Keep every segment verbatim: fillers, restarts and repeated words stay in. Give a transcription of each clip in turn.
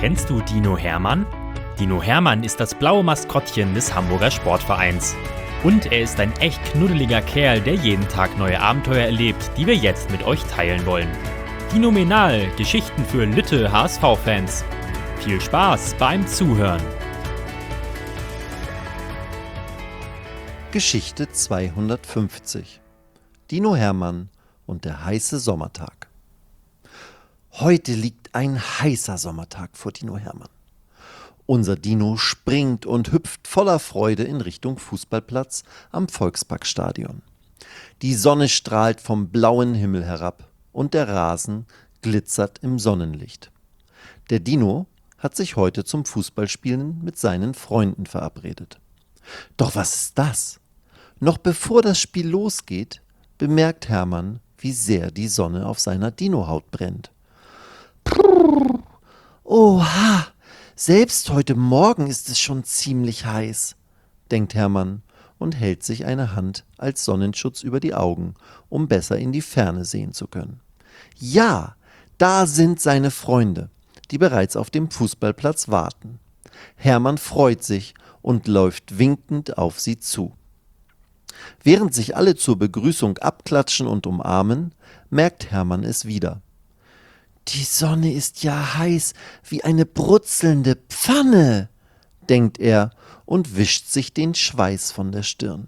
Kennst du Dino Hermann? Dino Hermann ist das blaue Maskottchen des Hamburger Sportvereins. Und er ist ein echt knuddeliger Kerl, der jeden Tag neue Abenteuer erlebt, die wir jetzt mit euch teilen wollen. Dinomenal, Geschichten für Lütte H S V-Fans. Viel Spaß beim Zuhören. Geschichte zweihundertfünfzig. Dino Hermann und der heiße Sommertag. Heute liegt ein heißer Sommertag vor Dino Hermann. Unser Dino springt und hüpft voller Freude in Richtung Fußballplatz am Volksparkstadion. Die Sonne strahlt vom blauen Himmel herab und der Rasen glitzert im Sonnenlicht. Der Dino hat sich heute zum Fußballspielen mit seinen Freunden verabredet. Doch was ist das? Noch bevor das Spiel losgeht, bemerkt Hermann, wie sehr die Sonne auf seiner Dinohaut brennt. Prrr, oha, selbst heute Morgen ist es schon ziemlich heiß, denkt Hermann und hält sich eine Hand als Sonnenschutz über die Augen, um besser in die Ferne sehen zu können. Ja, da sind seine Freunde, die bereits auf dem Fußballplatz warten. Hermann freut sich und läuft winkend auf sie zu. Während sich alle zur Begrüßung abklatschen und umarmen, merkt Hermann es wieder. Die Sonne ist ja heiß wie eine brutzelnde Pfanne, denkt er und wischt sich den Schweiß von der Stirn.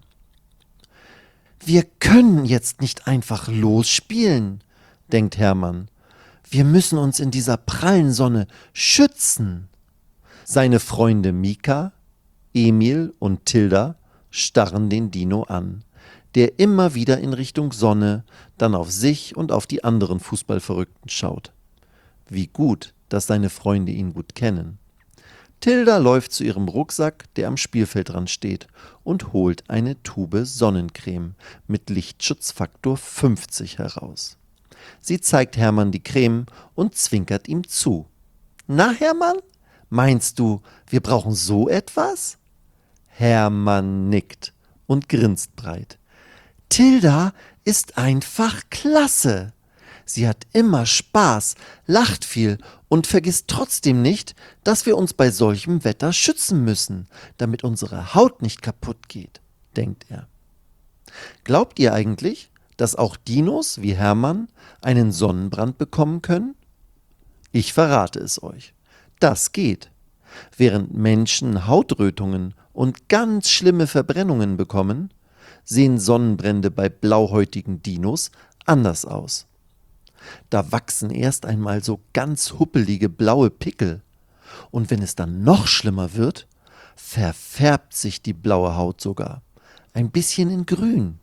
Wir können jetzt nicht einfach losspielen, denkt Hermann. Wir müssen uns in dieser prallen Sonne schützen. Seine Freunde Mika, Emil und Tilda starren den Dino an, der immer wieder in Richtung Sonne, dann auf sich und auf die anderen Fußballverrückten schaut. Wie gut, dass seine Freunde ihn gut kennen. Tilda läuft zu ihrem Rucksack, der am Spielfeldrand steht, und holt eine Tube Sonnencreme mit Lichtschutzfaktor fünfzig heraus. Sie zeigt Hermann die Creme und zwinkert ihm zu. Na, Hermann, meinst du, wir brauchen so etwas? Hermann nickt und grinst breit. Tilda ist einfach klasse. Sie hat immer Spaß, lacht viel und vergisst trotzdem nicht, dass wir uns bei solchem Wetter schützen müssen, damit unsere Haut nicht kaputt geht, denkt er. Glaubt ihr eigentlich, dass auch Dinos wie Hermann einen Sonnenbrand bekommen können? Ich verrate es euch. Das geht. Während Menschen Hautrötungen und ganz schlimme Verbrennungen bekommen, sehen Sonnenbrände bei blauhäutigen Dinos anders aus. Da wachsen erst einmal so ganz huppelige blaue Pickel. Und wenn es dann noch schlimmer wird, verfärbt sich die blaue Haut sogar. Ein bisschen in grün.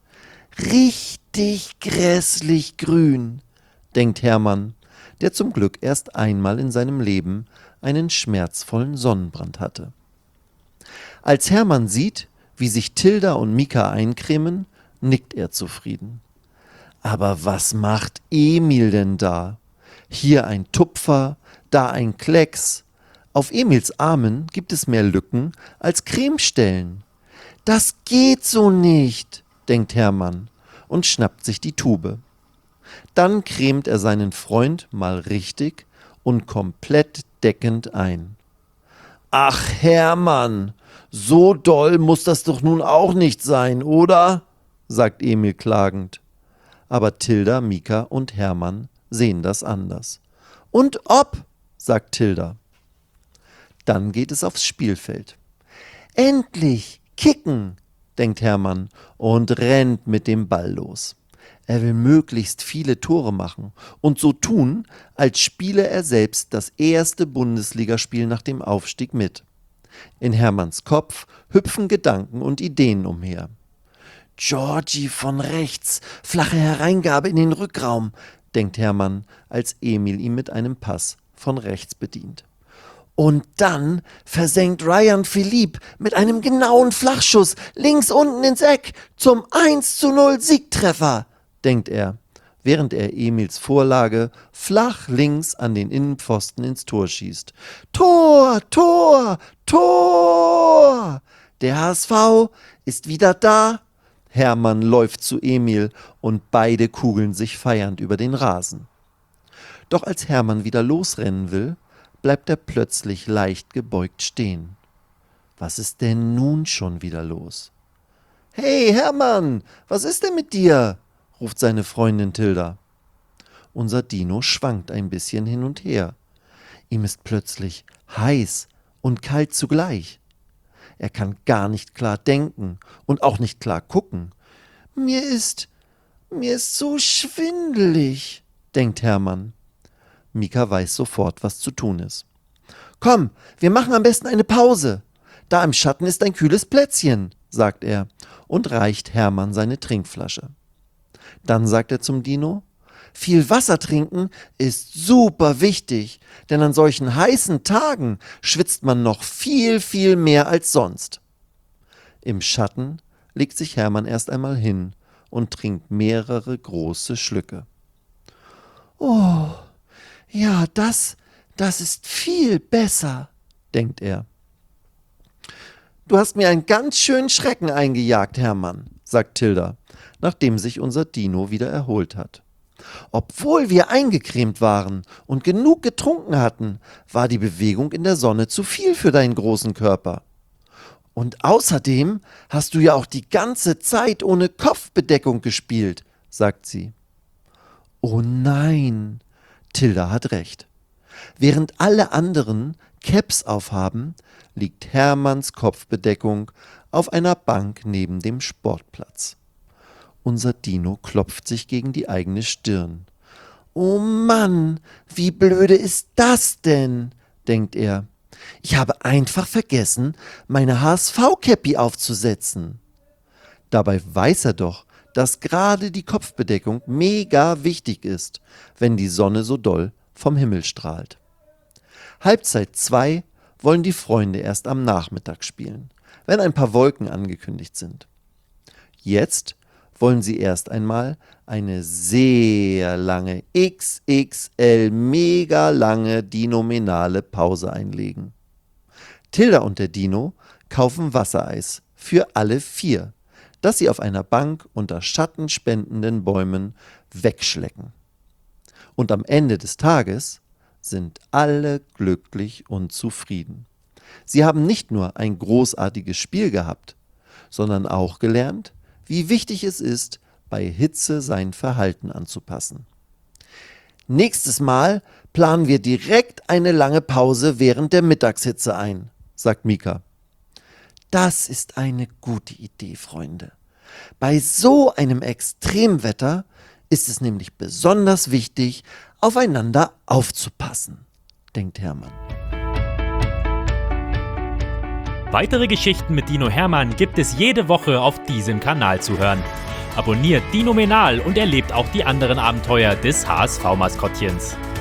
Richtig grässlich grün, denkt Hermann, der zum Glück erst einmal in seinem Leben einen schmerzvollen Sonnenbrand hatte. Als Hermann sieht, wie sich Tilda und Mika eincremen, nickt er zufrieden. Aber was macht Emil denn da? Hier ein Tupfer, da ein Klecks. Auf Emils Armen gibt es mehr Lücken als Cremestellen. Das geht so nicht, denkt Hermann und schnappt sich die Tube. Dann cremt er seinen Freund mal richtig und komplett deckend ein. Ach Hermann, so doll muss das doch nun auch nicht sein, oder? Sagt Emil klagend. Aber Tilda, Mika und Hermann sehen das anders. Und ob, sagt Tilda. Dann geht es aufs Spielfeld. Endlich, kicken, denkt Hermann und rennt mit dem Ball los. Er will möglichst viele Tore machen und so tun, als spiele er selbst das erste Bundesligaspiel nach dem Aufstieg mit. In Hermanns Kopf hüpfen Gedanken und Ideen umher. Georgie von rechts, flache Hereingabe in den Rückraum, denkt Hermann, als Emil ihn mit einem Pass von rechts bedient. Und dann versenkt Ryan Philippe mit einem genauen Flachschuss links unten ins Eck zum eins zu null Siegtreffer, denkt er, während er Emils Vorlage flach links an den Innenpfosten ins Tor schießt. Tor, Tor, Tor! Der H S V ist wieder da. Hermann läuft zu Emil und beide kugeln sich feiernd über den Rasen. Doch als Hermann wieder losrennen will, bleibt er plötzlich leicht gebeugt stehen. Was ist denn nun schon wieder los? »Hey, Hermann, was ist denn mit dir?« ruft seine Freundin Tilda. Unser Dino schwankt ein bisschen hin und her. Ihm ist plötzlich heiß und kalt zugleich. Er kann gar nicht klar denken und auch nicht klar gucken. »Mir ist, mir ist so schwindelig«, denkt Hermann. Mika weiß sofort, was zu tun ist. »Komm, wir machen am besten eine Pause. Da im Schatten ist ein kühles Plätzchen«, sagt er und reicht Hermann seine Trinkflasche. Dann sagt er zum Dino: »Viel Wasser trinken ist super wichtig, denn an solchen heißen Tagen schwitzt man noch viel, viel mehr als sonst.« Im Schatten legt sich Hermann erst einmal hin und trinkt mehrere große Schlücke. »Oh, ja, das, das ist viel besser«, denkt er. »Du hast mir einen ganz schönen Schrecken eingejagt, Hermann«, sagt Tilda, nachdem sich unser Dino wieder erholt hat. »Obwohl wir eingecremt waren und genug getrunken hatten, war die Bewegung in der Sonne zu viel für deinen großen Körper. Und außerdem hast du ja auch die ganze Zeit ohne Kopfbedeckung gespielt«, sagt sie. Oh nein, Tilda hat recht. Während alle anderen Caps aufhaben, liegt Hermanns Kopfbedeckung auf einer Bank neben dem Sportplatz. Unser Dino klopft sich gegen die eigene Stirn. »Oh Mann, wie blöde ist das denn?«, denkt er. »Ich habe einfach vergessen, meine H S V-Käppi aufzusetzen.« Dabei weiß er doch, dass gerade die Kopfbedeckung mega wichtig ist, wenn die Sonne so doll vom Himmel strahlt. Halbzeit zwei wollen die Freunde erst am Nachmittag spielen, wenn ein paar Wolken angekündigt sind. Jetzt wollen sie erst einmal eine sehr lange, X X L, mega lange dinominale Pause einlegen. Tilda und der Dino kaufen Wassereis für alle vier, das sie auf einer Bank unter schattenspendenden Bäumen wegschlecken. Und am Ende des Tages sind alle glücklich und zufrieden. Sie haben nicht nur ein großartiges Spiel gehabt, sondern auch gelernt, wie wichtig es ist, bei Hitze sein Verhalten anzupassen. »Nächstes Mal planen wir direkt eine lange Pause während der Mittagshitze ein«, sagt Mika. »Das ist eine gute Idee, Freunde. Bei so einem Extremwetter ist es nämlich besonders wichtig, aufeinander aufzupassen«, denkt Hermann. Weitere Geschichten mit Dino Hermann gibt es jede Woche auf diesem Kanal zu hören. Abonniert Dinomenal und erlebt auch die anderen Abenteuer des H S V-Maskottchens.